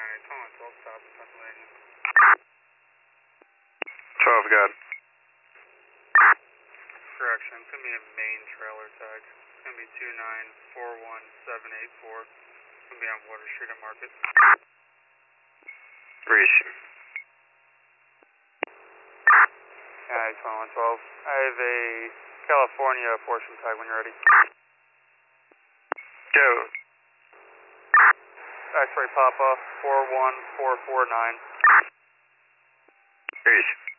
12 stop in Pennsylvania. 12, God. Correction, it's going to be a main trailer tag. It's going to be 2941784. It's going to be on Water Street at Market. Reach. Yeah, 2112. I have a California portion tag when you're ready. Go. X-ray Papa 41449. Reach.